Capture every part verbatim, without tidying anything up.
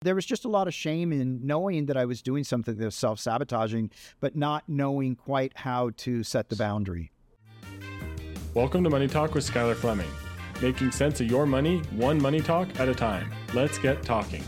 There was just a lot of shame in knowing that I was doing something that was self-sabotaging, but not knowing quite how to set the boundary. Welcome to Money Talk with Skylar Fleming, making sense of your money, one money talk at a time. Let's get talking.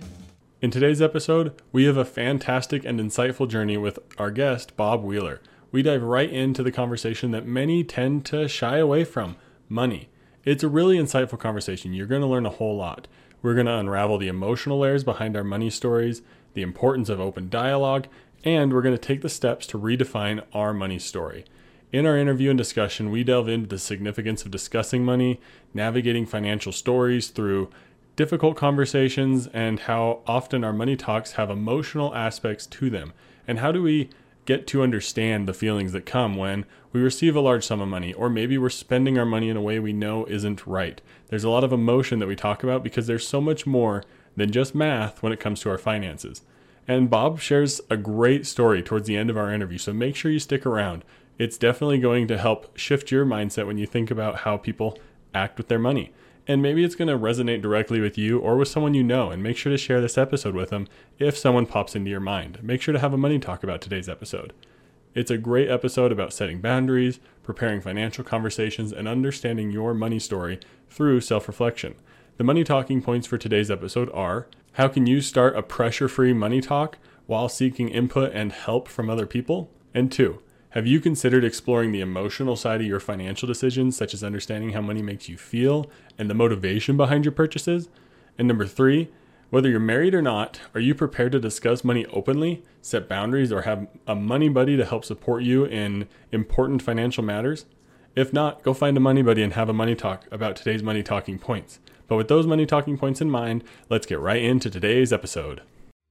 In today's episode, we have a fantastic and insightful journey with our guest, Bob Wheeler. We dive right into the conversation that many tend to shy away from, money. It's a really insightful conversation. You're going to learn a whole lot. We're going to unravel the emotional layers behind our money stories, the importance of open dialogue, and we're going to take the steps to redefine our money story. In our interview and discussion, we delve into the significance of discussing money, navigating financial stories through difficult conversations, and how often our money talks have emotional aspects to them. And how do we get to understand the feelings that come when we receive a large sum of money, or maybe we're spending our money in a way we know isn't right. There's a lot of emotion that we talk about because there's so much more than just math when it comes to our finances. And Bob shares a great story towards the end of our interview, so make sure you stick around. It's definitely going to help shift your mindset when you think about how people act with their money. And maybe it's going to resonate directly with you or with someone you know, and make sure to share this episode with them if someone pops into your mind. Make sure to have a money talk about today's episode. It's a great episode about setting boundaries, preparing financial conversations, and understanding your money story through self-reflection. The money talking points for today's episode are: how can you start a pressure-free money talk while seeking input and help from other people? And two, have you considered exploring the emotional side of your financial decisions, such as understanding how money makes you feel and the motivation behind your purchases? And number three, whether you're married or not, are you prepared to discuss money openly, set boundaries, or have a money buddy to help support you in important financial matters? If not, go find a money buddy and have a money talk about today's money talking points. But with those money talking points in mind, let's get right into today's episode.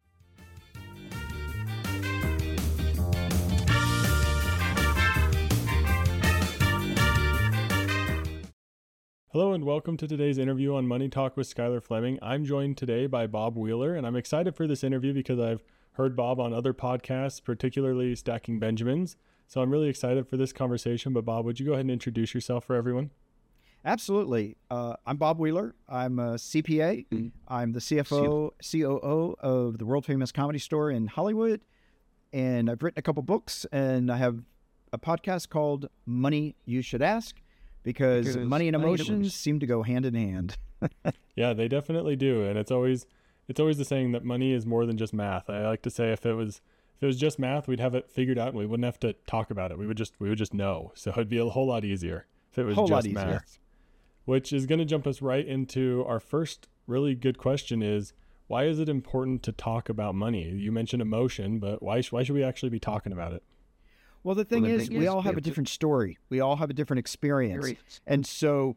Hello and welcome to today's interview on Money Talk with Skylar Fleming. I'm joined today by Bob Wheeler, and I'm excited for this interview because I've heard Bob on other podcasts, particularly Stacking Benjamins. So I'm really excited for this conversation. But Bob, would you go ahead and introduce yourself for everyone? Absolutely. Uh, I'm Bob Wheeler. I'm a C P A. Mm-hmm. I'm the C F O, C O O of the world famous Comedy Store in Hollywood. And I've written a couple books, and I have a podcast called Money You Should Ask. Because, because money and emotions money seem to go hand in hand. Yeah, they definitely do. And it's always it's always the saying that money is more than just math. I like to say if it was if it was just math, we'd have it figured out and we wouldn't have to talk about it. We would just we would just know. So it'd be a whole lot easier if it was whole just lot math. Easier. Which is going to jump us right into our first really good question is, why is it important to talk about money? You mentioned emotion, but why why should we actually be talking about it? Well, the thing well, the is, thing we is, all we have, have a different to... story. We all have a different experience. experience. And so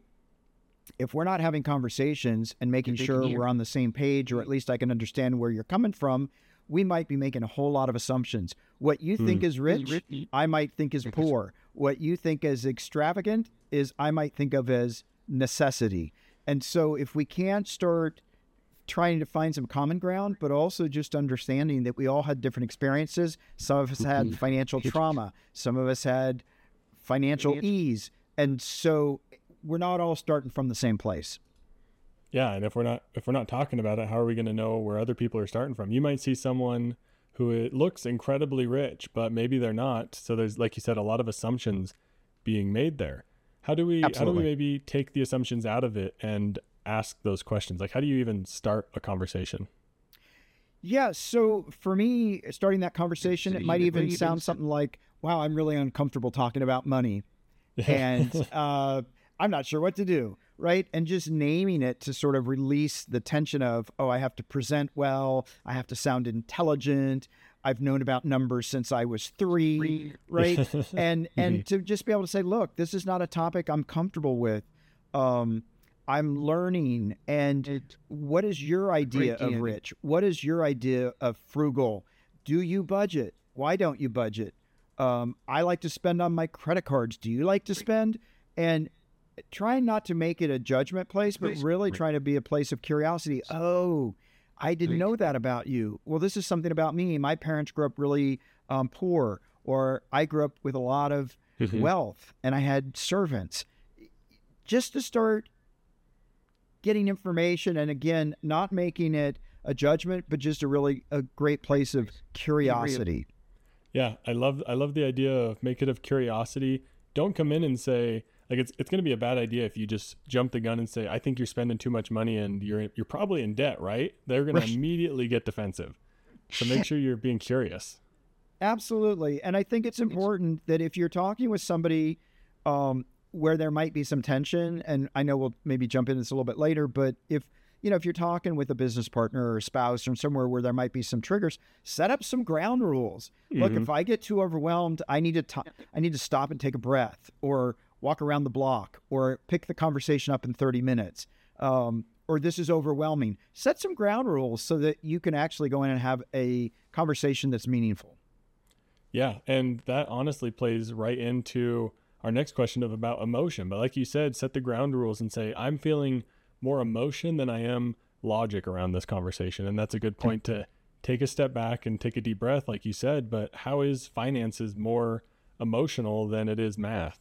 if we're not having conversations and making sure we're on the same page, or at least I can understand where you're coming from, we might be making a whole lot of assumptions. What you hmm. think is rich, I might think is poor. What you think is extravagant is I might think of as necessity. And so if we can't start trying to find some common ground, but also just understanding that we all had different experiences. Some of us had financial trauma. Some of us had financial ease. And so we're not all starting from the same place. Yeah. And if we're not, if we're not talking about it, how are we going to know where other people are starting from? You might see someone who it looks incredibly rich, but maybe they're not. So there's, like you said, a lot of assumptions being made there. How do we, Absolutely. how do we maybe take the assumptions out of it and ask those questions? Like, how do you even start a conversation? Yeah. So for me, starting that conversation, it might even sound something like, wow, I'm really uncomfortable talking about money. And uh, I'm not sure what to do. Right. And just naming it to sort of release the tension of, oh, I have to present well. I have to sound intelligent. I've known about numbers since I was three. Right. and, and to just be able to say, look, this is not a topic I'm comfortable with. Um, I'm learning. And what is your idea of rich? What is your idea of frugal? Do you budget? Why don't you budget? Um, I like to spend on my credit cards. Do you like to spend? And try not to make it a judgment place, but really try to be a place of curiosity. Oh, I didn't know that about you. Well, this is something about me. My parents grew up really um, poor, or I grew up with a lot of mm-hmm. wealth and I had servants. Just to start getting information, and again, not making it a judgment, but just a really a great place of curiosity. Yeah, I love I love the idea of make it of curiosity. Don't come in and say, like, it's it's going to be a bad idea if you just jump the gun and say, I think you're spending too much money and you're you're probably in debt, right? They're going to immediately get defensive. So make sure you're being curious. Absolutely. And I think it's important that if you're talking with somebody um, where there might be some tension, and I know we'll maybe jump into this a little bit later, but if, you know, if you're talking with a business partner or a spouse or somewhere where there might be some triggers, set up some ground rules. Mm-hmm. Look, if I get too overwhelmed, I need to t- I need to stop and take a breath, or walk around the block, or pick the conversation up in thirty minutes. Um, or this is overwhelming. Set some ground rules so that you can actually go in and have a conversation that's meaningful. Yeah, and that honestly plays right into our next question of about emotion. But like you said, set the ground rules and say, I'm feeling more emotion than I am logic around this conversation. And that's a good point to take a step back and take a deep breath, like you said. But how is finances more emotional than it is math?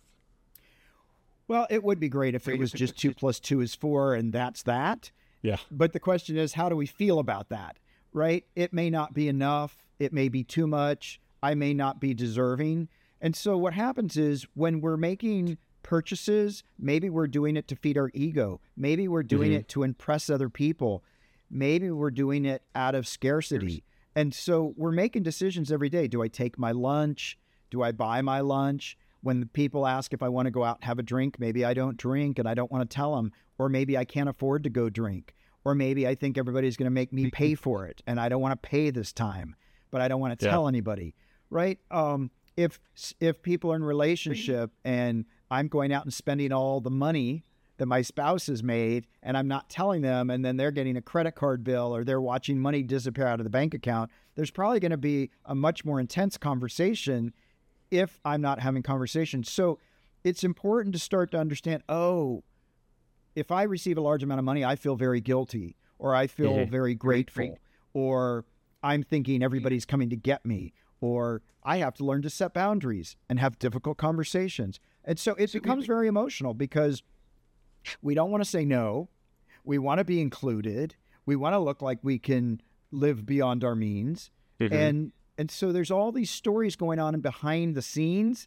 Well, it would be great if it was just two plus two is four and that's that. Yeah. But the question is, how do we feel about that, right? It may not be enough. It may be too much. I may not be deserving. And so what happens is when we're making purchases, maybe we're doing it to feed our ego. Maybe we're doing mm-hmm. it to impress other people. Maybe we're doing it out of scarcity. And so we're making decisions every day. Do I take my lunch? Do I buy my lunch? When the people ask if I want to go out and have a drink, maybe I don't drink and I don't want to tell them. Or maybe I can't afford to go drink. Or maybe I think everybody's going to make me pay for it and I don't want to pay this time, but I don't want to yeah. tell anybody. Right? Um, if if people are in a relationship and I'm going out and spending all the money that my spouse has made and I'm not telling them, and then they're getting a credit card bill or they're watching money disappear out of the bank account, there's probably going to be a much more intense conversation if I'm not having conversations. So it's important to start to understand, oh, if I receive a large amount of money, I feel very guilty, or I feel mm-hmm. very grateful, or I'm thinking everybody's coming to get me, or I have to learn to set boundaries and have difficult conversations. And so it becomes very emotional because we don't want to say no. We want to be included. We want to look like we can live beyond our means. Mm-hmm. And and so there's all these stories going on in behind the scenes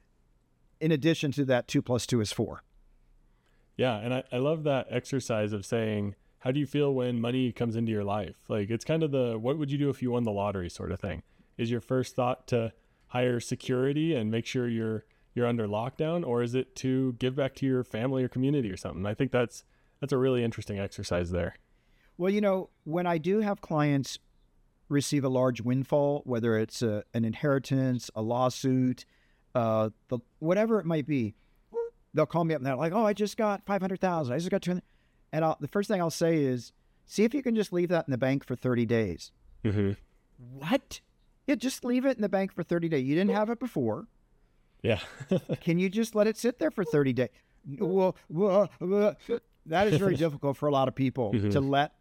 in addition to that two plus two is four. Yeah, and I, I love that exercise of saying, how do you feel when money comes into your life? Like, it's kind of the, what would you do if you won the lottery sort of thing. Is your first thought to hire security and make sure you're you're under lockdown, or is it to give back to your family or community or something? I think that's that's a really interesting exercise there. Well, you know, when I do have clients receive a large windfall, whether it's a, an inheritance, a lawsuit, uh, the, whatever it might be, they'll call me up and they're like, "Oh, I just got five hundred thousand dollars. I just got two hundred," and I'll, the first thing I'll say is, "See if you can just leave that in the bank for thirty days." Mm-hmm. What? Yeah, just leave it in the bank for thirty days. You didn't have it before. Yeah. Can you just let it sit there for thirty days? Well, well, well, that is very difficult for a lot of people mm-hmm. to let.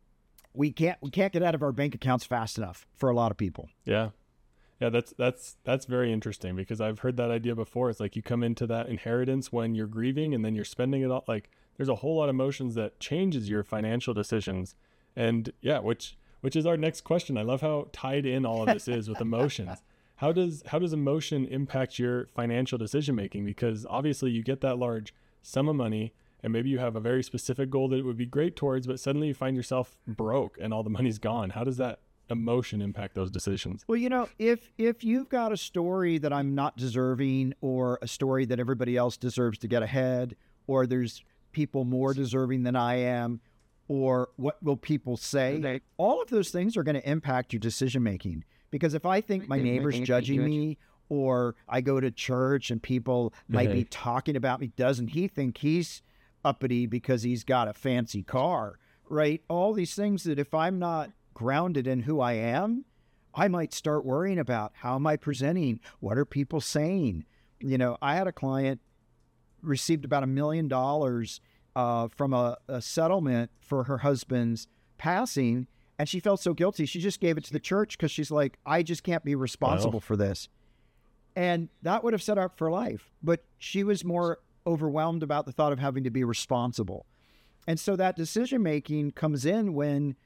We can't we can't get out of our bank accounts fast enough for a lot of people. Yeah. Yeah, that's that's that's very interesting because I've heard that idea before. It's like you come into that inheritance when you're grieving and then you're spending it all. Like there's a whole lot of emotions that changes your financial decisions. And yeah, which which is our next question. I love how tied in all of this is with emotions. How does how does emotion impact your financial decision making? Because obviously you get that large sum of money and maybe you have a very specific goal that it would be great towards, but suddenly you find yourself broke and all the money's gone. How does that emotion impact those decisions? Well, you know, if if you've got a story that I'm not deserving, or a story that everybody else deserves to get ahead, or there's people more deserving than I am, or what will people say, all of those things are going to impact your decision making. Because if I think my neighbor's judging me, or I go to church and people might be talking about me, doesn't he think he's uppity because he's got a fancy car, right? All these things that if I'm not grounded in who I am, I might start worrying about how am I presenting? What are people saying? You know, I had a client received about a million dollars uh, from a, a settlement for her husband's passing, and she felt so guilty. She just gave it to the church because she's like, I just can't be responsible wow. for this. And that would have set her up for life. But she was more overwhelmed about the thought of having to be responsible. And so that decision making comes in when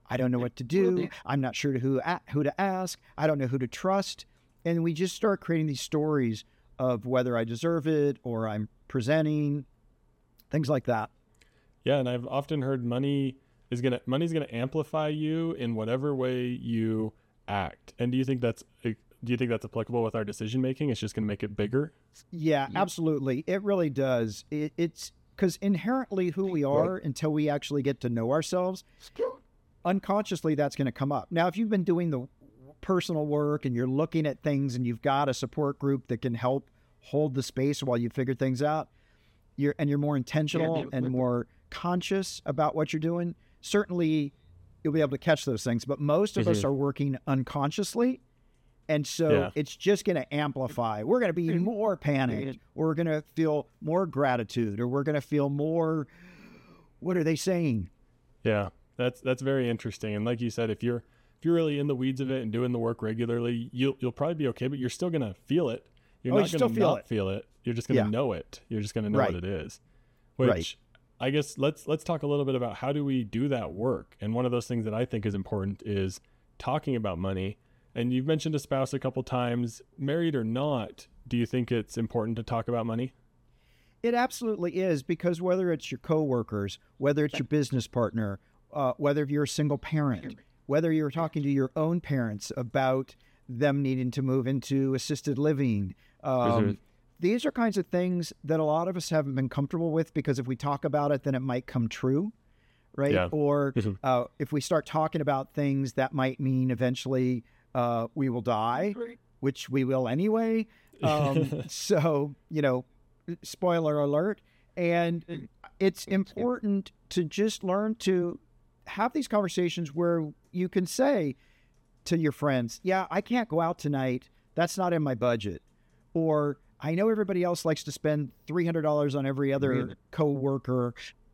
I don't know what to do. I'm not sure who who to ask. I don't know who to trust. And we just start creating these stories of whether I deserve it or I'm presenting, things like that. Yeah, and I've often heard money is gonna money's gonna amplify you in whatever way you act. And do you think that's do you think that's applicable with our decision making? It's just gonna make it bigger? Yeah, absolutely. It really does. It, it's because inherently who we are until we actually get to know ourselves, unconsciously that's going to come up. Now, if you've been doing the personal work and you're looking at things and you've got a support group that can help hold the space while you figure things out, you're and you're more intentional and more conscious about what you're doing, certainly you'll be able to catch those things. But most of mm-hmm. us are working unconsciously. And so yeah. it's just going to amplify. We're going to be more panicked, or we're going to feel more gratitude, or we're going to feel more, what are they saying? Yeah, that's that's very interesting. And like you said, if you're if you're really in the weeds of it and doing the work regularly, you'll you'll probably be okay, but you're still going to feel it. You're oh, not you going to not it. feel it. You're just going to yeah. know it. You're just going to know right. what it is. Which right. I guess let's let's talk a little bit about how do we do that work. And one of those things that I think is important is talking about money. And you've mentioned a spouse a couple times. Married or not, do you think it's important to talk about money? It absolutely is, because whether it's your coworkers, whether it's your business partner, uh, whether you're a single parent, whether you're talking to your own parents about them needing to move into assisted living, um, mm-hmm. these are kinds of things that a lot of us haven't been comfortable with, because if we talk about it, then it might come true, right? Yeah. Or uh, if we start talking about things that might mean eventually Uh, we will die, which we will anyway. Um, so, you know, spoiler alert. And it's important to just learn to have these conversations where you can say to your friends, yeah, I can't go out tonight. That's not in my budget. Or I know everybody else likes to spend three hundred dollars on every other coworker.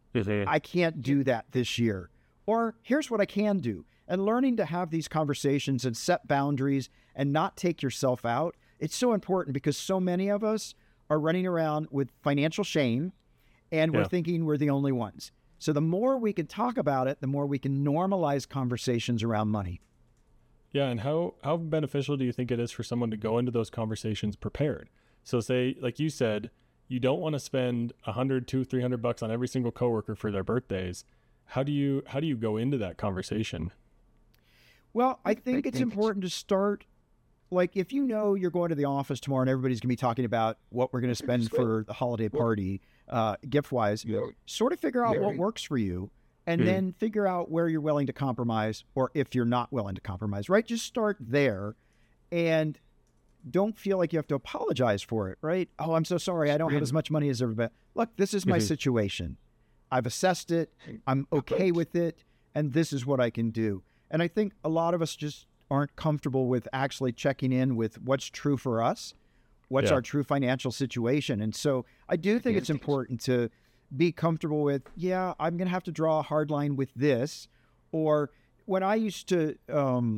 I can't do that this year. Or here's what I can do. And learning to have these conversations and set boundaries and not take yourself out. It's so important, because so many of us are running around with financial shame, and yeah. we're thinking we're the only ones. So the more we can talk about it, the more we can normalize conversations around money. Yeah. And how, how beneficial do you think it is for someone to go into those conversations prepared? So say, like you said, you don't want to spend a hundred, two, three hundred bucks on every single coworker for their birthdays. How do you, how do you go into that conversation? Well, I think it's important to start, like, if you know you're going to the office tomorrow and everybody's going to be talking about what we're going to spend for the holiday party, uh, gift-wise, sort of figure out what works for you, and mm. then figure out where you're willing to compromise, or if you're not willing to compromise, right? Just start there, and don't feel like you have to apologize for it, right? Oh, I'm so sorry. I don't have as much money as everybody. Look, this is my mm-hmm. situation. I've assessed it. I'm okay with it, and this is what I can do. And I think a lot of us just aren't comfortable with actually checking in with what's true for us, what's yeah. our true financial situation. And so I do think it's important to be comfortable with, yeah, I'm going to have to draw a hard line with this. Or when I used to, um,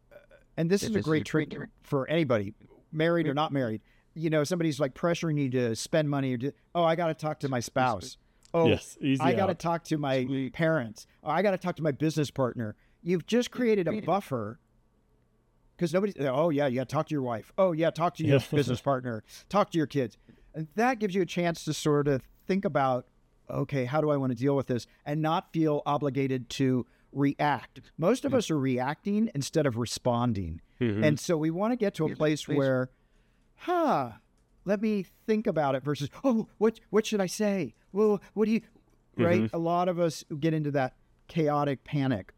and this is a great trick for anybody, married or not married, you know, somebody's like pressuring you to spend money. Or do, oh, I got to talk to my spouse. Oh, yes, I got to talk to my parents. Oh, I got to talk to my business partner. You've just created a buffer, because nobody, oh yeah, yeah, talk to your wife. Oh yeah, talk to your business partner. Talk to your kids. And that gives you a chance to sort of think about, okay, how do I want to deal with this? And not feel obligated to react. Most of us are reacting instead of responding. Mm-hmm. And so we want to get to a place where, huh, let me think about it versus, oh, what what should I say? Well, what do you, right? Mm-hmm. A lot of us get into that chaotic panic.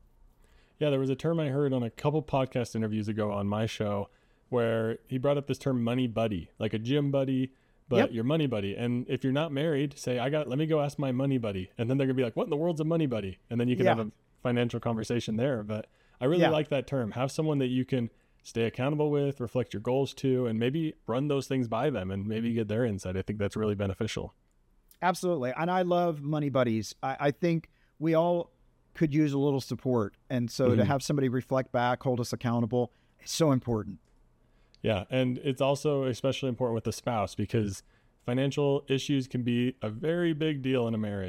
Yeah, there was a term I heard on a couple podcast interviews ago on my show where he brought up this term money buddy, like a gym buddy, but yep. your money buddy. And if you're not married, say, I got, let me go ask my money buddy. And then they're gonna be like, what in the world's a money buddy? And then you can yeah. have a financial conversation there. But I really yeah. like that term. Have someone that you can stay accountable with, reflect your goals to, and maybe run those things by them and maybe get their insight. I think that's really beneficial. Absolutely. And I love money buddies. I, I think we all could use a little support. And so mm-hmm. to have somebody reflect back, hold us accountable, is so important. Yeah. And it's also especially important with the spouse, because financial issues can be a very big deal in a marriage.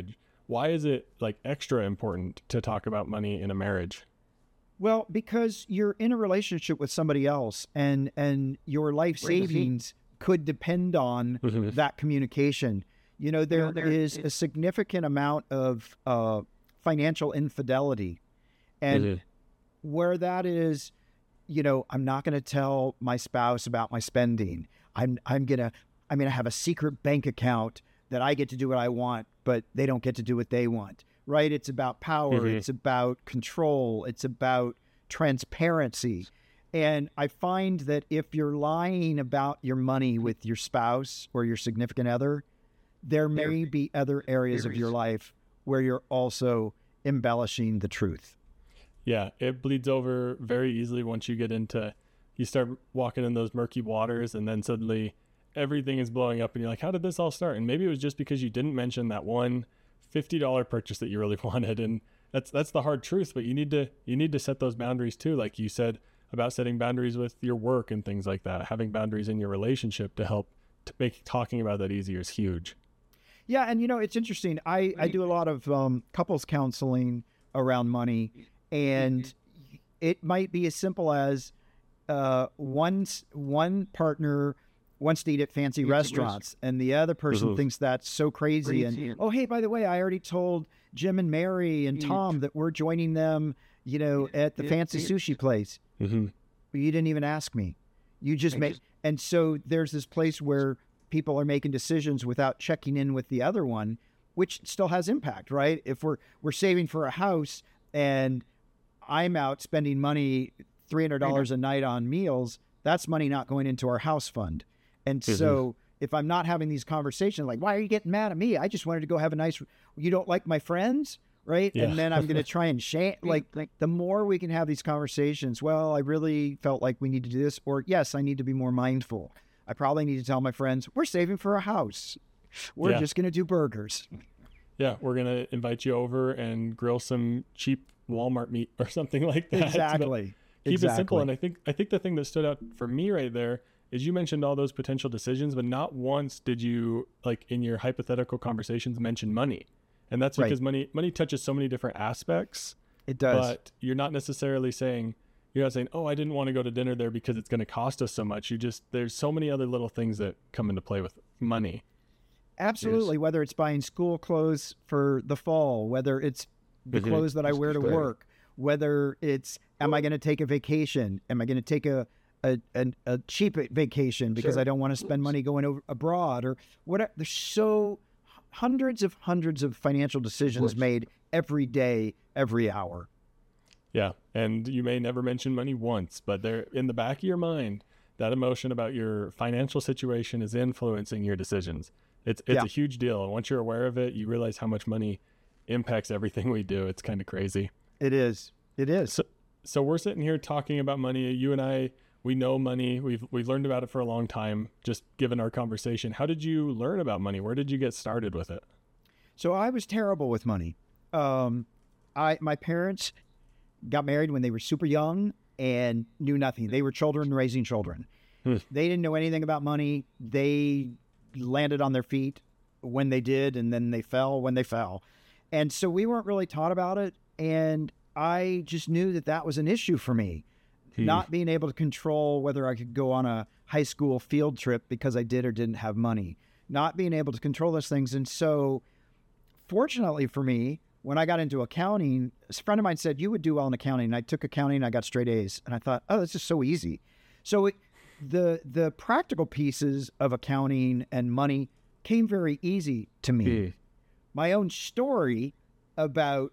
why is it like extra important to talk about money in a marriage? Well, because you're in a relationship with somebody else, and and your life savings could depend on that communication. You know, there, there is a significant amount of uh, financial infidelity, and mm-hmm. where that is, you know, I'm not going to tell my spouse about my spending. I'm I'm gonna I'm gonna have a secret bank account that I get to do what I want, but they don't get to do what they want. Right? It's about power. Mm-hmm. It's about control. It's about transparency. And I find that if you're lying about your money with your spouse or your significant other, there may there, be other areas of your life where you're also embellishing the truth. Yeah, it bleeds over very easily once you get into, you start walking in those murky waters, and then suddenly everything is blowing up and you're like, how did this all start? And maybe it was just because you didn't mention that one fifty dollars purchase that you really wanted. And that's, that's the hard truth, but you need to, you need to set those boundaries too. Like you said about setting boundaries with your work and things like that, having boundaries in your relationship to help to make talking about that easier is huge. Yeah. And you know, it's interesting. I, I do a lot of um, couples counseling around money, and it might be as simple as uh, one, one partner wants to eat at fancy restaurants, and the other person mm-hmm. thinks that's so crazy. crazy. And, oh, hey, by the way, I already told Jim and Mary and Tom that we're joining them, you know, at the fancy sushi place. Mm-hmm. But you didn't even ask me. You just made, and so there's this place where people are making decisions without checking in with the other one, which still has impact, right? If we're we're saving for a house and I'm out spending money, three hundred dollars a night on meals, that's money not going into our house fund. And mm-hmm. so if I'm not having these conversations, like, why are you getting mad at me? I just wanted to go have a nice, you don't like my friends, right? Yeah. And then I'm going to try and shame, like, like the more we can have these conversations, well, I really felt like we need to do this, or yes, I need to be more mindful. I probably need to tell my friends, we're saving for a house. We're yeah. just going to do burgers. Yeah. We're going to invite you over and grill some cheap Walmart meat or something like that. Exactly. Keep exactly. it simple. And I think, I think the thing that stood out for me right there is you mentioned all those potential decisions, but not once did you, like in your hypothetical conversations, mention money. And that's because right. money, money touches so many different aspects. It does. But you're not necessarily saying, you're not saying, oh, I didn't want to go to dinner there because it's going to cost us so much. You just, there's so many other little things that come into play with money. Absolutely. There's, whether it's buying school clothes for the fall, whether it's the mm-hmm. clothes that I wear to work, whether it's, am I going to take a vacation? Am I going to take a, A, a, a cheap vacation because sure. I don't want to spend money going over abroad or whatever. There's so hundreds of hundreds of financial decisions of made every day, every hour. Yeah. And you may never mention money once, but they're in the back of your mind, that emotion about your financial situation is influencing your decisions. It's, it's yeah. a huge deal. And once you're aware of it, you realize how much money impacts everything we do. It's kind of crazy. It is. It is. So, so we're sitting here talking about money. You and I, we know money. We've we've learned about it for a long time, just given our conversation. How did you learn about money? Where did you get started with it? So I was terrible with money. Um, I my parents got married when they were super young and knew nothing. They were children raising children. Hmm. They didn't know anything about money. They landed on their feet when they did, and then they fell when they fell. And so we weren't really taught about it. And I just knew that that was an issue for me. Not being able to control whether I could go on a high school field trip because I did or didn't have money. Not being able to control those things. And so fortunately for me, when I got into accounting, a friend of mine said, you would do well in accounting. And I took accounting and I got straight A's. And I thought, oh, this is so easy. So it, the the practical pieces of accounting and money came very easy to me. Mm. My own story about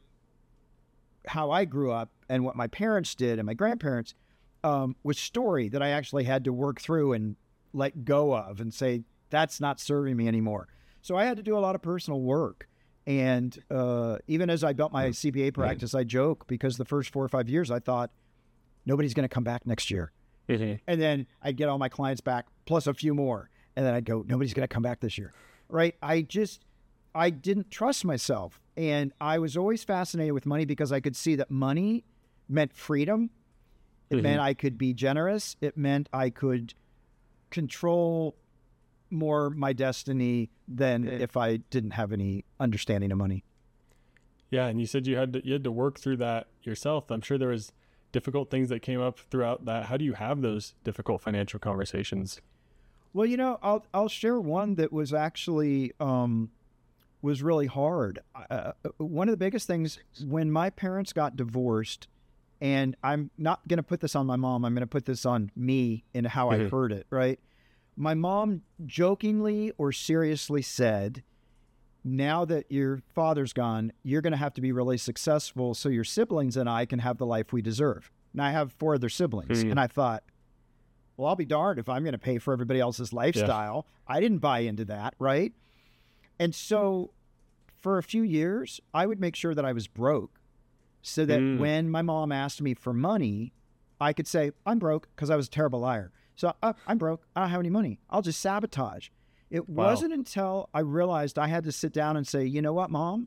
how I grew up and what my parents did and my grandparents Um, was story that I actually had to work through and let go of and say, that's not serving me anymore. So I had to do a lot of personal work. And uh, even as I built my C P A practice, I joke because the first four or five years I thought, nobody's going to come back next year. Mm-hmm. And then I'd get all my clients back plus a few more. And then I'd go, nobody's going to come back this year. Right. I just, I didn't trust myself. And I was always fascinated with money because I could see that money meant freedom. It mm-hmm. meant I could be generous. It meant I could control more my destiny than if I didn't have any understanding of money. Yeah. And you said you had to, you had to work through that yourself. I'm sure there was difficult things that came up throughout that. How do you have those difficult financial conversations? Well, you know, I'll, I'll share one that was actually, um, was really hard. Uh, one of the biggest things when my parents got divorced, and I'm not going to put this on my mom, I'm going to put this on me and how mm-hmm. I heard it, right? My mom jokingly or seriously said, now that your father's gone, you're going to have to be really successful so your siblings and I can have the life we deserve. Now I have four other siblings. Mm-hmm. And I thought, well, I'll be darned if I'm going to pay for everybody else's lifestyle. Yeah. I didn't buy into that, right? And so for a few years, I would make sure that I was broke so that mm. when my mom asked me for money, I could say, I'm broke, because I was a terrible liar. So uh, I'm broke. I don't have any money. I'll just sabotage. It wow. wasn't until I realized I had to sit down and say, you know what, Mom?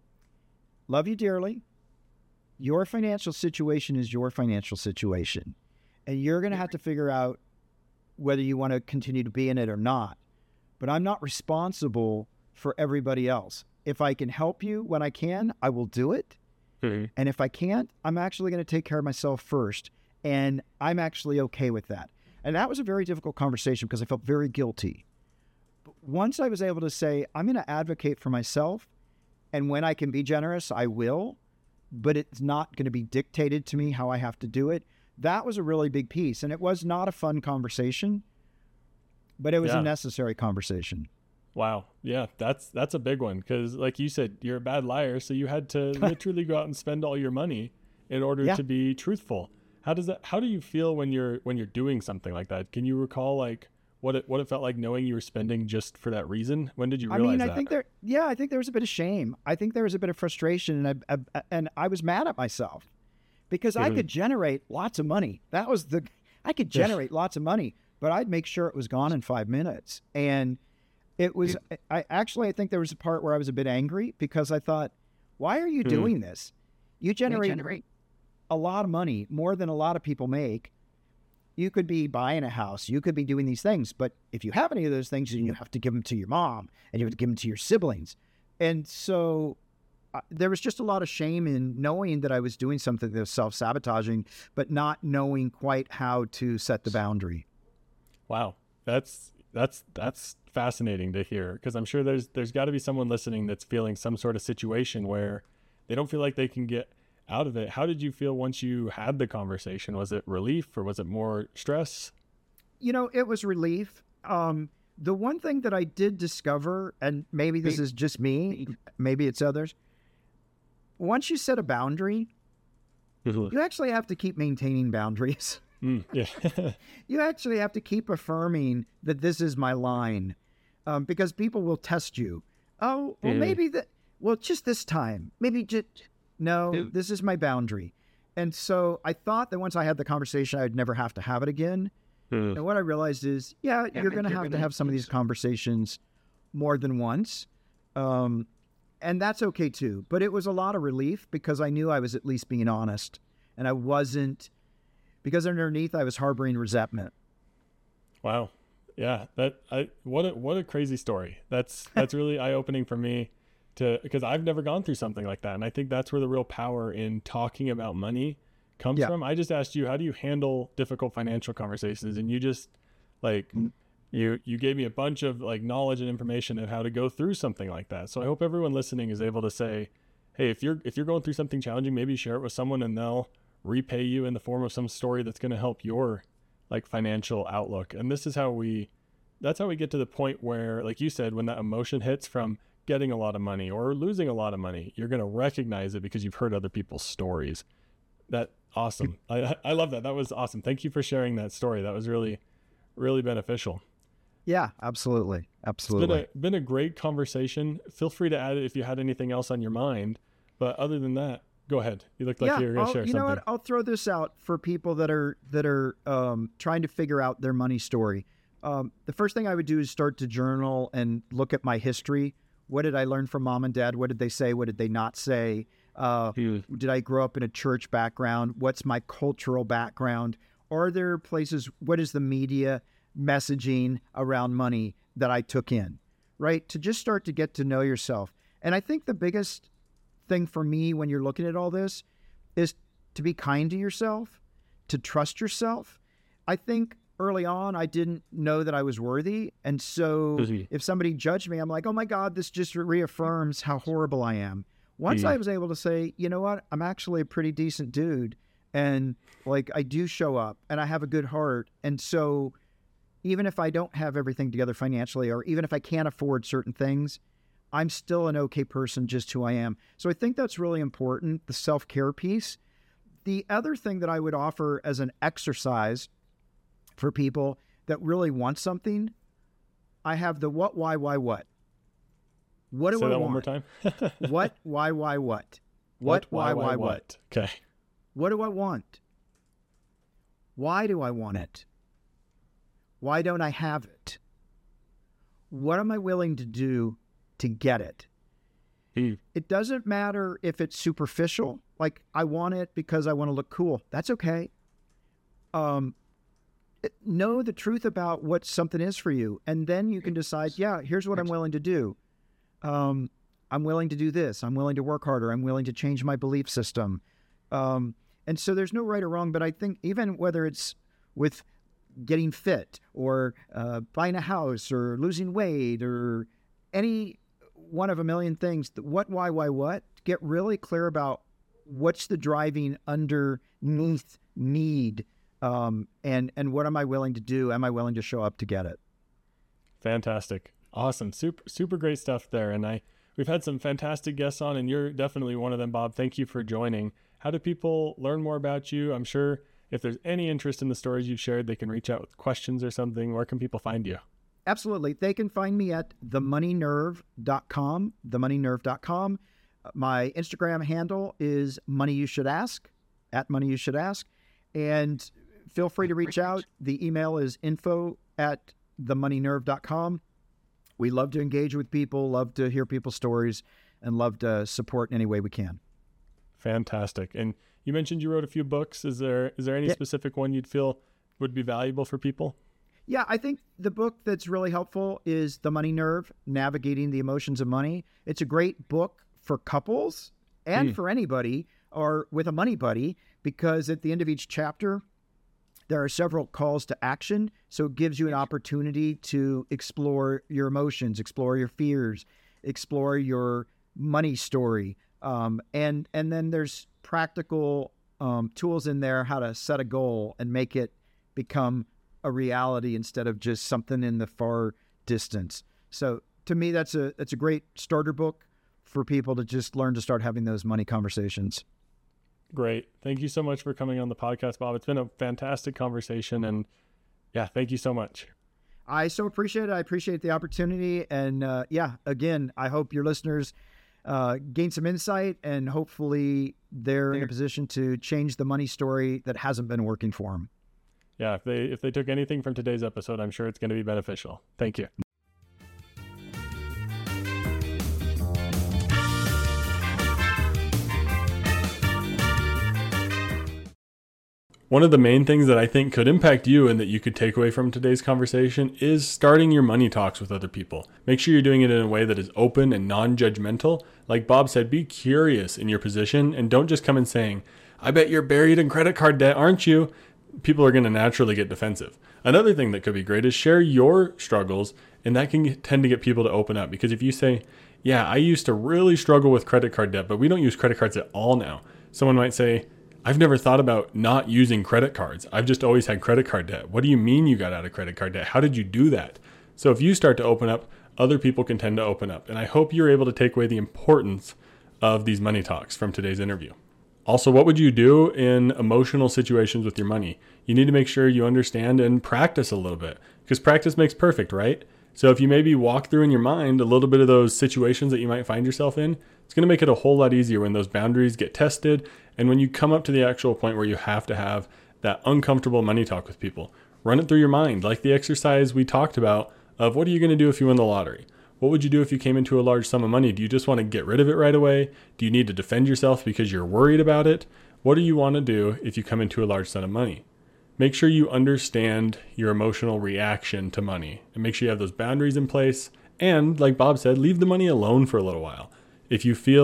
Love you dearly. Your financial situation is your financial situation. And you're going to have to figure out whether you want to continue to be in it or not. But I'm not responsible for everybody else. If I can help you when I can, I will do it. Mm-hmm. And if I can't, I'm actually going to take care of myself first. And I'm actually okay with that. And that was a very difficult conversation because I felt very guilty. But once I was able to say, I'm going to advocate for myself, and when I can be generous, I will, but it's not going to be dictated to me how I have to do it. That was a really big piece. And it was not a fun conversation, but it was yeah. a necessary conversation. Wow. Yeah, that's that's a big one because, like you said, you're a bad liar, so you had to literally go out and spend all your money in order yeah. to be truthful. How does that? How do you feel when you're when you're doing something like that? Can you recall like what it what it felt like knowing you were spending just for that reason? When did you realize that? I mean, I that? think there. Yeah, I think there was a bit of shame. I think there was a bit of frustration, and I, I and I was mad at myself because mm-hmm. I could generate lots of money. That was the I could generate lots of money, but I'd make sure it was gone in five minutes. And it was. I actually I think there was a part where I was a bit angry because I thought, why are you mm-hmm. doing this? You generate. generate a lot of money, more than a lot of people make. You could be buying a house. You could be doing these things. But if you have any of those things, then you have to give them to your mom and you have to give them to your siblings. And so uh, there was just a lot of shame in knowing that I was doing something that was self-sabotaging, but not knowing quite how to set the boundary. Wow. That's, that's, that's fascinating to hear. Because I'm sure there's, there's got to be someone listening that's feeling some sort of situation where they don't feel like they can get out of it. How did you feel once you had the conversation? Was it relief or was it more stress? You know, it was relief. Um, the one thing that I did discover, and maybe this is just me, maybe it's others. Once you set a boundary, you actually have to keep maintaining boundaries. Mm, yeah. You actually have to keep affirming that this is my line, um, because people will test you. Oh, well, mm. maybe that, well, just this time, maybe just, no, this is my boundary. And so I thought that once I had the conversation, I'd never have to have it again. Mm. And what I realized is, yeah, yeah you're going to have to have some of these conversations more than once. Um, and that's okay too. But it was a lot of relief because I knew I was at least being honest. And I wasn't, because underneath I was harboring resentment. Wow. Yeah. That, I, what a, what a crazy story. That's, that's really eye-opening for me. To, because I've never gone through something like that. And I think that's where the real power in talking about money comes yeah. from. I just asked you, how do you handle difficult financial conversations? And you just like, mm-hmm. you, you gave me a bunch of like knowledge and information of how to go through something like that. So I hope everyone listening is able to say, hey, if you're, if you're going through something challenging, maybe share it with someone and they'll repay you in the form of some story that's going to help your like financial outlook. And this is how we, that's how we get to the point where, like you said, when that emotion hits from getting a lot of money or losing a lot of money, you're going to recognize it because you've heard other people's stories. That awesome. I I love that. That was awesome. Thank you for sharing that story. That was really, really beneficial. Yeah, absolutely. Absolutely. It's been a, been a great conversation. Feel free to add it if you had anything else on your mind. But other than that, go ahead. You look like yeah, you were going to share you something. You know what? I'll throw this out for people that are, that are um, trying to figure out their money story. Um, the first thing I would do is start to journal and look at my history. What did I learn from mom and dad? What did they say? What did they not say? Uh, hmm. Did I grow up in a church background? What's my cultural background? Are there places, what is the media messaging around money that I took in, right? To just start to get to know yourself. And I think the biggest thing for me when you're looking at all this is to be kind to yourself, to trust yourself. I think early on, I didn't know that I was worthy. And so if somebody judged me, I'm like, oh my God, this just reaffirms how horrible I am. Once yeah. I was able to say, you know what, I'm actually a pretty decent dude. And like, I do show up and I have a good heart. And so even if I don't have everything together financially, or even if I can't afford certain things, I'm still an okay person, just who I am. So I think that's really important, the self-care piece. The other thing that I would offer as an exercise for people that really want something, I have the what, why, why, what. What do Say I that want? One more time. What, why, why, what? What, why, why, what? Okay. What do I want? Why do I want it? Why don't I have it? What am I willing to do to get it? Hmm. It doesn't matter if it's superficial, like I want it because I want to look cool. That's okay. Um, it, know the truth about what something is for you, and then you can decide, yeah, here's what I'm willing to do. Um, I'm willing to do this. I'm willing to work harder. I'm willing to change my belief system. Um, and so there's no right or wrong, but I think even whether it's with getting fit or uh, buying a house or losing weight or any one of a million things, what, why, why, what, get really clear about what's the driving underneath need, um, and, and what am I willing to do? Am I willing to show up to get it? Fantastic. Awesome. Super, super great stuff there. And I, we've had some fantastic guests on, and you're definitely one of them, Bob. Thank you for joining. How do people learn more about you? I'm sure if there's any interest in the stories you've shared, they can reach out with questions or something. Where can people find you? Absolutely. They can find me at the money nerve dot com, the money nerve dot com. My Instagram handle is Money You Should Ask, at Money You Should Ask. And feel free to reach out. The email is info at the money nerve dot com. We love to engage with people, love to hear people's stories, and love to support in any way we can. Fantastic. And you mentioned you wrote a few books. Is there is there any yeah. specific one you'd feel would be valuable for people? Yeah, I think the book that's really helpful is The Money Nerve, Navigating the Emotions of Money. It's a great book for couples and mm. for anybody or with a money buddy, because at the end of each chapter, there are several calls to action. So it gives you an opportunity to explore your emotions, explore your fears, explore your money story. Um, and, and then there's practical um, tools in there, how to set a goal and make it become a reality instead of just something in the far distance. So to me, that's a, that's a great starter book for people to just learn to start having those money conversations. Great. Thank you so much for coming on the podcast, Bob. It's been a fantastic conversation, and yeah, thank you so much. I so appreciate it. I appreciate the opportunity. And uh, yeah, again, I hope your listeners uh, gain some insight, and hopefully they're in a position to change the money story that hasn't been working for them. Yeah, if they if they took anything from today's episode, I'm sure it's going to be beneficial. Thank you. One of the main things that I think could impact you and that you could take away from today's conversation is starting your money talks with other people. Make sure you're doing it in a way that is open and non-judgmental. Like Bob said, be curious in your position and don't just come in saying, I bet you're buried in credit card debt, aren't you? People are going to naturally get defensive. Another thing that could be great is share your struggles, and that can tend to get people to open up. Because if you say, yeah, I used to really struggle with credit card debt, but we don't use credit cards at all now. Someone might say, I've never thought about not using credit cards. I've just always had credit card debt. What do you mean you got out of credit card debt? How did you do that? So if you start to open up, other people can tend to open up. And I hope you're able to take away the importance of these money talks from today's interview. Also, what would you do in emotional situations with your money? You need to make sure you understand and practice a little bit, because practice makes perfect, right? So if you maybe walk through in your mind a little bit of those situations that you might find yourself in, it's going to make it a whole lot easier when those boundaries get tested. And when you come up to the actual point where you have to have that uncomfortable money talk with people, run it through your mind, like the exercise we talked about of what are you going to do if you win the lottery? What would you do if you came into a large sum of money? Do you just want to get rid of it right away? Do you need to defend yourself because you're worried about it? What do you want to do if you come into a large sum of money? Make sure you understand your emotional reaction to money, and make sure you have those boundaries in place. And like Bob said, leave the money alone for a little while. If you feel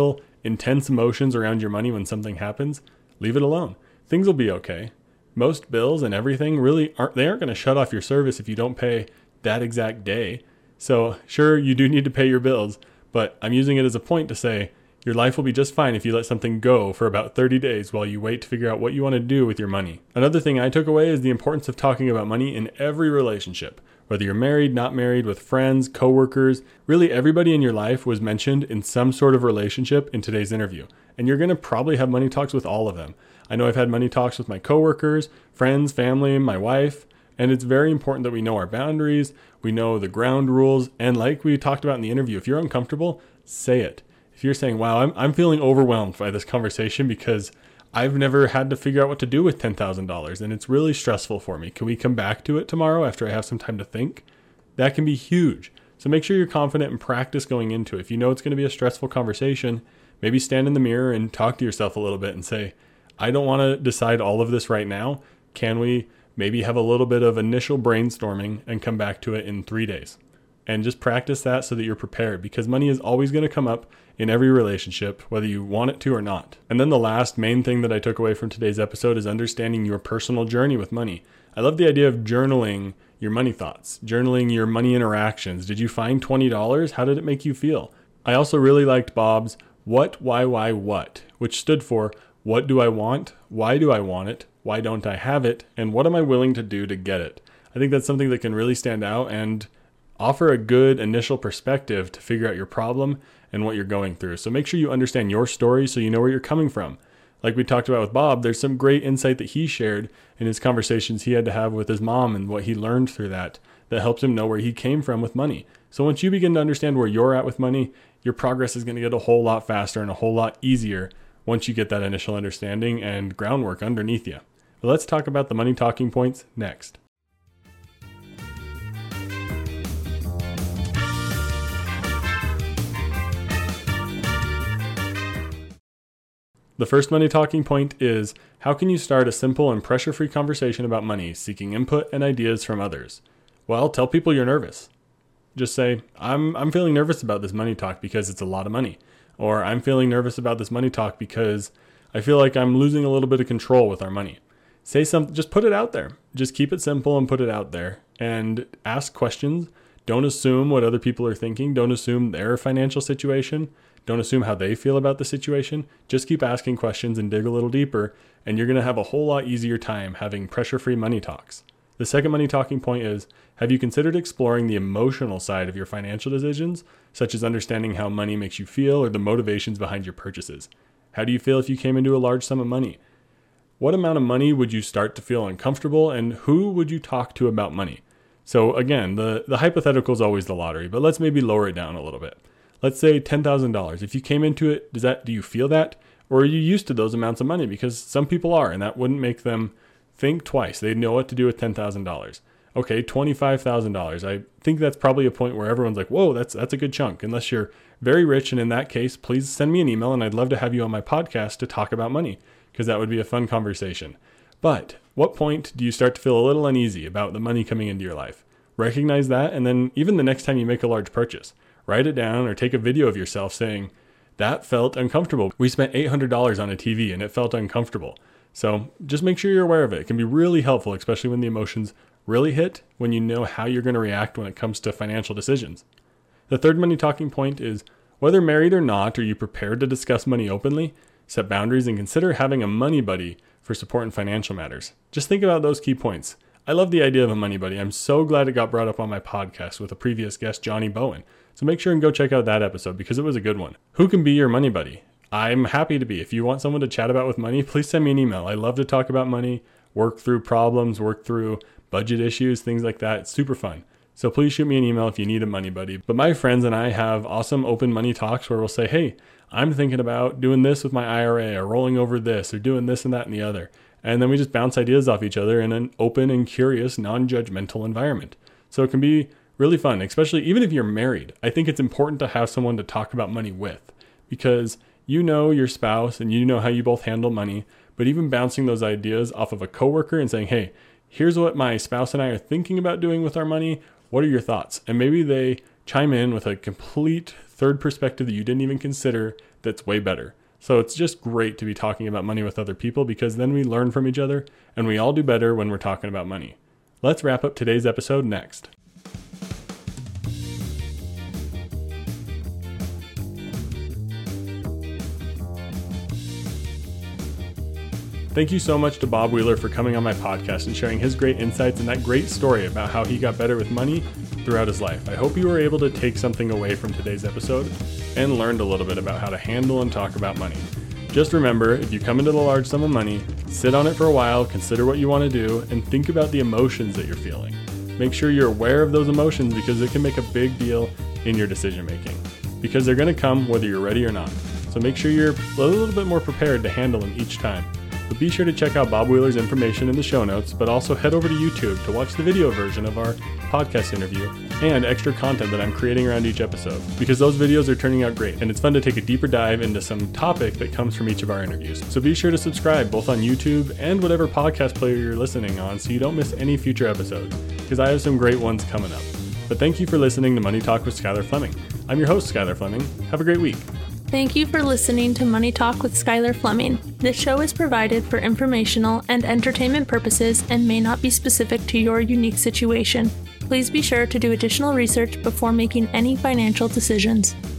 intense emotions around your money when something happens, leave it alone. Things will be okay. Most bills and everything really aren't, they aren't going to shut off your service if you don't pay that exact day. So sure, you do need to pay your bills, but I'm using it as a point to say your life will be just fine if you let something go for about thirty days while you wait to figure out what you want to do with your money. Another thing I took away is the importance of talking about money in every relationship. Whether you're married, not married, with friends, coworkers, really everybody in your life was mentioned in some sort of relationship in today's interview. And you're going to probably have money talks with all of them. I know I've had money talks with my coworkers, friends, family, my wife, and it's very important that we know our boundaries, we know the ground rules, and like we talked about in the interview, if you're uncomfortable, say it. If you're saying, wow, I'm, I'm feeling overwhelmed by this conversation because I've never had to figure out what to do with ten thousand dollars and it's really stressful for me. Can we come back to it tomorrow after I have some time to think? That can be huge. So make sure you're confident and practice going into it. If you know it's going to be a stressful conversation, maybe stand in the mirror and talk to yourself a little bit and say, I don't want to decide all of this right now. Can we maybe have a little bit of initial brainstorming and come back to it in three days? And just practice that so that you're prepared, because money is always going to come up in every relationship, whether you want it to or not. And then the last main thing that I took away from today's episode is understanding your personal journey with money. I love the idea of journaling your money thoughts, journaling your money interactions. Did you find twenty dollars? How did it make you feel? I also really liked Bob's what, why, why, what, which stood for what do I want? Why do I want it? Why don't I have it? And what am I willing to do to get it? I think that's something that can really stand out and offer a good initial perspective to figure out your problem and what you're going through. So make sure you understand your story so you know where you're coming from. Like we talked about with Bob, there's some great insight that he shared in his conversations he had to have with his mom and what he learned through that, that helps him know where he came from with money. So once you begin to understand where you're at with money, your progress is going to get a whole lot faster and a whole lot easier once you get that initial understanding and groundwork underneath you. But let's talk about the money talking points next. The first money talking point is, how can you start a simple and pressure-free conversation about money, seeking input and ideas from others? Well, tell people you're nervous. Just say, I'm I'm feeling nervous about this money talk because it's a lot of money. Or I'm feeling nervous about this money talk because I feel like I'm losing a little bit of control with our money. Say something, just put it out there. Just keep it simple and put it out there. And ask questions. Don't assume what other people are thinking. Don't assume their financial situation. Don't assume how they feel about the situation. Just keep asking questions and dig a little deeper, and you're going to have a whole lot easier time having pressure-free money talks. The second money talking point is, have you considered exploring the emotional side of your financial decisions, such as understanding how money makes you feel or the motivations behind your purchases? How do you feel if you came into a large sum of money? What amount of money would you start to feel uncomfortable, and who would you talk to about money? So again, the, the hypothetical is always the lottery, but let's maybe lower it down a little bit. Let's say ten thousand dollars. If you came into it, does that, do you feel that? Or are you used to those amounts of money? Because some people are, and that wouldn't make them think twice. They know what to do with ten thousand dollars. Okay, twenty-five thousand dollars. I think that's probably a point where everyone's like, whoa, that's that's a good chunk. Unless you're very rich, and in that case, please send me an email, and I'd love to have you on my podcast to talk about money, because that would be a fun conversation. But what point do you start to feel a little uneasy about the money coming into your life? Recognize that, and then even the next time you make a large purchase, write it down or take a video of yourself saying, that felt uncomfortable. We spent eight hundred dollars on a T V and it felt uncomfortable. So just make sure you're aware of it. It can be really helpful, especially when the emotions really hit, when you know how you're going to react when it comes to financial decisions. The third money talking point is, whether married or not, are you prepared to discuss money openly, set boundaries, and consider having a money buddy for support in financial matters? Just think about those key points. I love the idea of a money buddy. I'm so glad it got brought up on my podcast with a previous guest, Johnny Bowen. So make sure and go check out that episode because it was a good one. Who can be your money buddy? I'm happy to be. If you want someone to chat about with money, please send me an email. I love to talk about money, work through problems, work through budget issues, things like that. It's super fun. So please shoot me an email if you need a money buddy. But my friends and I have awesome open money talks where we'll say, hey, I'm thinking about doing this with my I R A or rolling over this or doing this and that and the other. And then we just bounce ideas off each other in an open and curious, non-judgmental environment. So it can be really fun, especially even if you're married. I think it's important to have someone to talk about money with, because you know your spouse and you know how you both handle money, but even bouncing those ideas off of a coworker and saying, hey, here's what my spouse and I are thinking about doing with our money. What are your thoughts? And maybe they chime in with a complete third perspective that you didn't even consider. that's way better. So it's just great to be talking about money with other people because then we learn from each other and we all do better when we're talking about money. Let's wrap up today's episode next. Thank you so much to Bob Wheeler for coming on my podcast and sharing his great insights and that great story about how he got better with money throughout his life. I hope you were able to take something away from today's episode and learned a little bit about how to handle and talk about money. Just remember, if you come into the large sum of money, sit on it for a while, consider what you want to do, and think about the emotions that you're feeling. Make sure you're aware of those emotions because it can make a big deal in your decision making. Because they're going to come whether you're ready or not. So make sure you're a little bit more prepared to handle them each time. But be sure to check out Bob Wheeler's information in the show notes, but also head over to YouTube to watch the video version of our podcast interview and extra content that I'm creating around each episode, because those videos are turning out great and it's fun to take a deeper dive into some topic that comes from each of our interviews. So be sure to subscribe both on YouTube and whatever podcast player you're listening on so you don't miss any future episodes, because I have some great ones coming up. But thank you for listening to Money Talk with Skylar Fleming. I'm your host, Skylar Fleming. Have a great week. Thank you for listening to Money Talk with Skylar Fleming. This show is provided for informational and entertainment purposes and may not be specific to your unique situation. Please be sure to do additional research before making any financial decisions.